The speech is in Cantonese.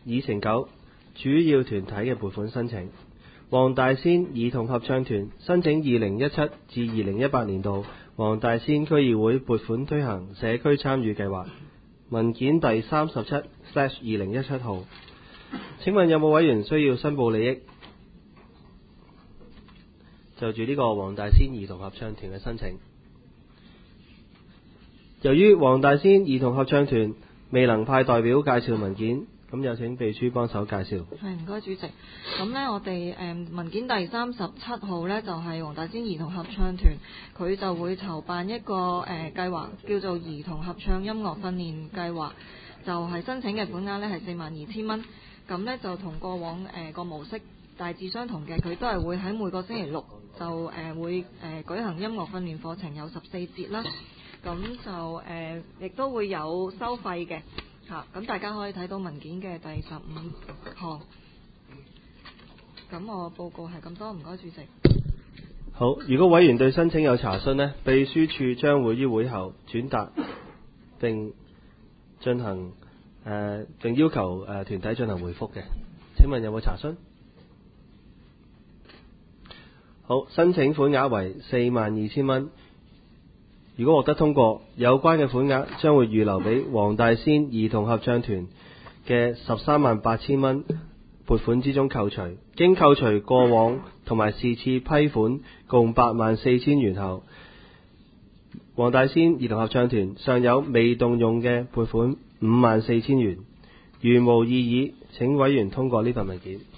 議程9主要團體嘅撥款申請。黃大仙兒童合唱團申請2017至2018年度黃大仙區議會撥款推行社區參與計劃，文件第37/2017號。請問有冇委員需要申報利益？就住呢個黃大仙兒童合唱團嘅申請，由於黃大仙兒童合唱團未能派代表介紹文件，咁有請秘書幫手介紹。 係，唔該主席。咁呢，我哋文件第37號呢，就係黃大仙兒童合唱團，佢就會籌辦一個計劃，叫做兒童合唱音樂訓練計劃，就係申請嘅款額呢係42,000蚊。咁呢，就同過往個模式大致相同嘅，佢都係會喺每個星期六就會舉行音樂訓練課程，有14節啦。咁就亦都會有收費嘅。咁大家可以睇到文件嘅第15項。咁我報告係咁多，唔該主席。 好，如果委員對申請有查詢呢，秘書處將會於會後轉達並進行並要求團體進行回覆嘅。請問有冇查詢？好，申請款額為42,000蚊。如果獲得通過，有關嘅款額將會預留俾黃大仙兒童合唱團嘅138,000蚊撥款之中扣除，經扣除過往同埋是次批款共84,000元後，黃大仙兒童合唱團尚有未動用嘅撥款54,000元。如無異議，請委員通過呢份文件。